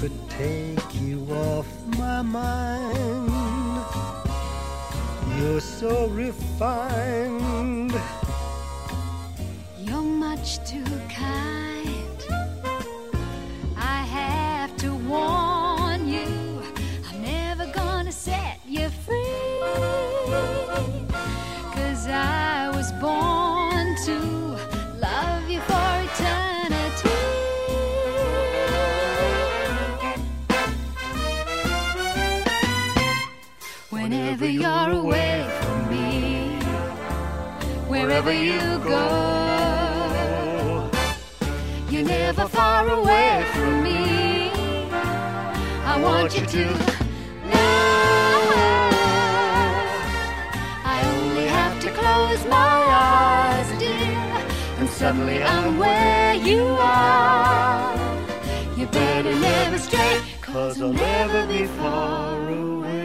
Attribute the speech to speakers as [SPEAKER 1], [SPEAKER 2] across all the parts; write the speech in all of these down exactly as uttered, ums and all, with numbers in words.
[SPEAKER 1] could take you off my mind. You're so refined.
[SPEAKER 2] You're much too kind. I have to warn you, I'm never gonna set you free. 'Cause I was born to love you for eternity. Whenever you're away from me, wherever you go, you're never far away from me. I want you to know I only have to close my eyes, dear, and suddenly I'm where you are. You better never stray, 'cause I'll never be far away.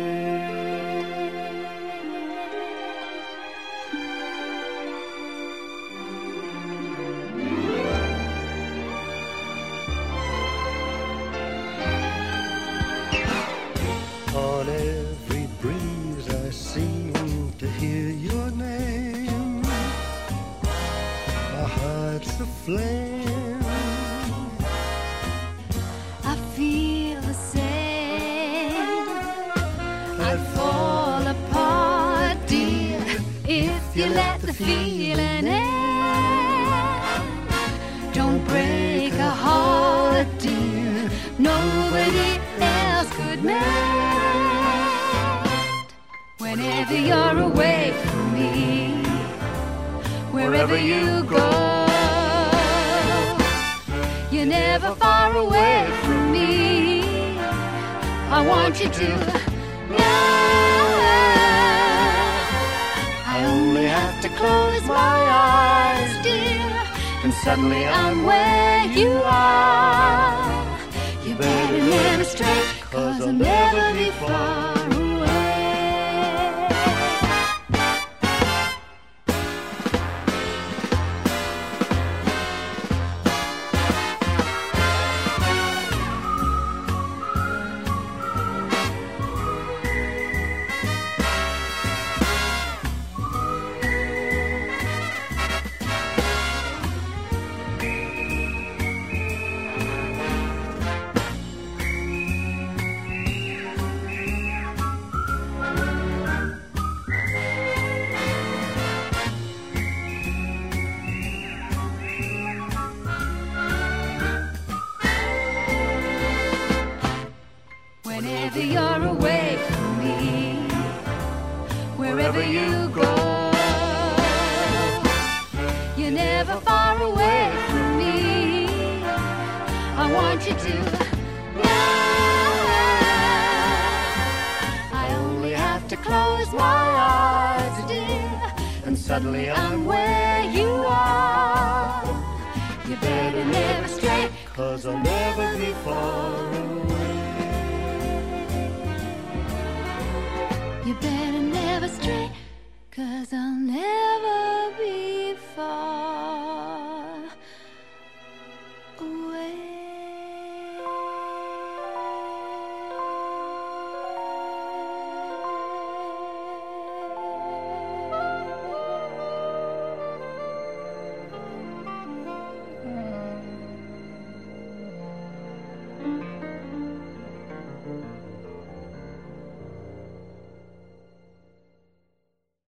[SPEAKER 1] On every breeze I seem to hear your name. My heart's aflame.
[SPEAKER 2] I feel the same. I'd fall apart, dear, if you let the feeling end. Don't break a heart, dear, nobody else could mend. Whenever you're away from me, wherever you go, you're never far away from me. I want you to know I only have to close my eyes, dear, and suddenly I'm where you are. You better never stray, 'cause I'll never be far away. Whenever you're away from me, wherever you go, you're never far away from me. I want you to know I only have to close my eyes, dear, and suddenly I'm where you are. You better never stray, 'cause I'll never be far away. You better never stray, 'cause I'll never